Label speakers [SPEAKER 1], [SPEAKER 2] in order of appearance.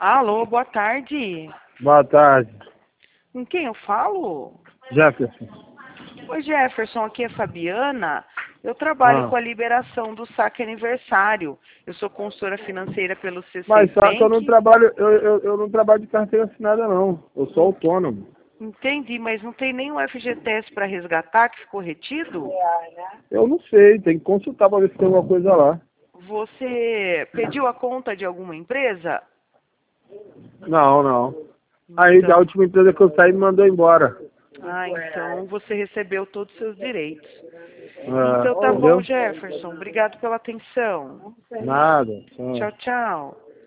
[SPEAKER 1] Alô, boa tarde.
[SPEAKER 2] Boa tarde,
[SPEAKER 1] Com quem eu falo?
[SPEAKER 2] Jefferson.
[SPEAKER 1] Oi, Jefferson, aqui é Fabiana. Eu trabalho com
[SPEAKER 2] Ah,
[SPEAKER 1] a liberação do saque aniversário. Eu sou consultora financeira pelo C6
[SPEAKER 2] mas só que eu não
[SPEAKER 1] Bank.
[SPEAKER 2] trabalho, eu não trabalho de carteira assinada não. Eu sou autônomo.
[SPEAKER 1] Entendi, mas não tem nenhum FGTS para resgatar que ficou retido?
[SPEAKER 2] Eu não sei, tem que consultar para ver se tem alguma coisa lá.
[SPEAKER 1] Você pediu a conta de alguma empresa?
[SPEAKER 2] Não, não. Aí da
[SPEAKER 1] Então,
[SPEAKER 2] última empresa que eu saí me mandou embora.
[SPEAKER 1] então você recebeu todos os seus direitos.
[SPEAKER 2] Ah,
[SPEAKER 1] Então tá bom,
[SPEAKER 2] entendeu?
[SPEAKER 1] Jefferson. Obrigado pela atenção.
[SPEAKER 2] Nada.
[SPEAKER 1] Tchau, tchau.